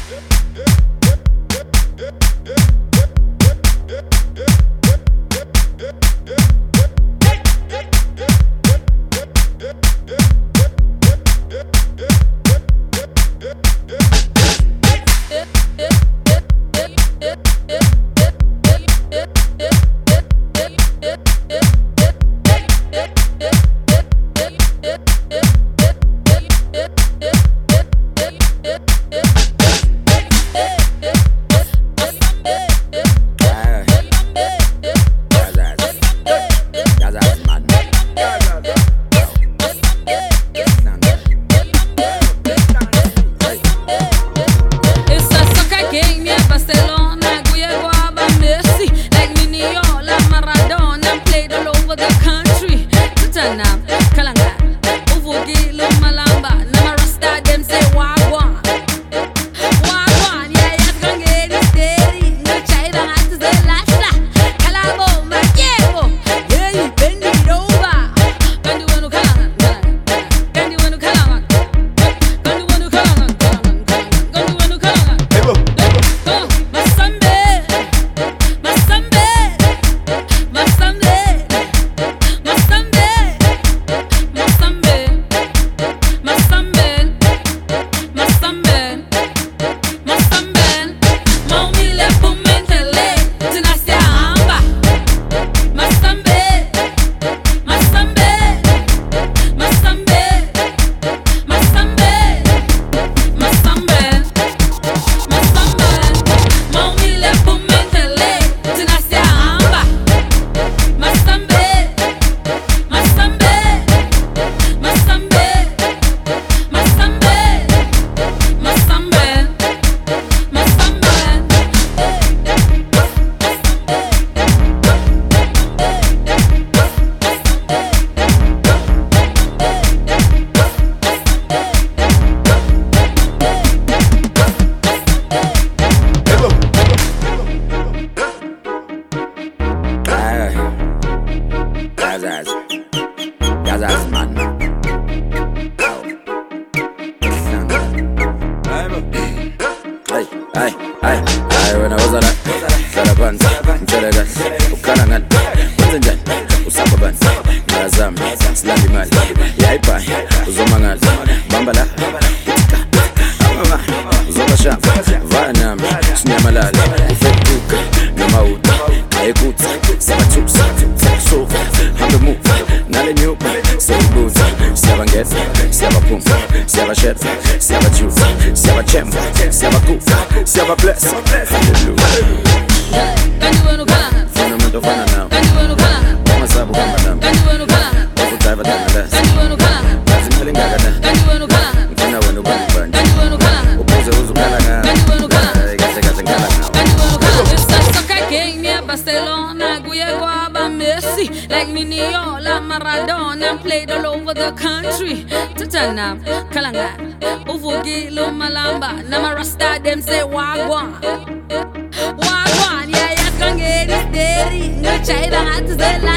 When I was on Sarapan, Telegas, Ukarangan, Watanjan, Usapaban, Nazam, Slandiman, Yaipa, Uzomangan, Bambala, Amama, Zobasha, Vanam, Sniamalal, Ufetuk, Namaut, Aikut, Sabatups, Saxo, Hambu, Nalenuk, Sabut, Savanget, Savapum, Savachet, Savaju, Savachem, Savakuf, Savabless, Hallelujah. Fundamental fana now. Masabu Kamadam. Ofu Taiva Tanada. Simpeling Gagana. Mfana wenu Bani. Upuze uzu Kalanga. Gasa Kalanga. Barcelona, Guayaba, Messi, like Minio, La Maradona, played all over the country. Tutana, Kalanga, Uvugi, Lumalamba, Namarasta, them say Wagwan. Wagwan, yeah, yeah, can't get it, no child, I had to say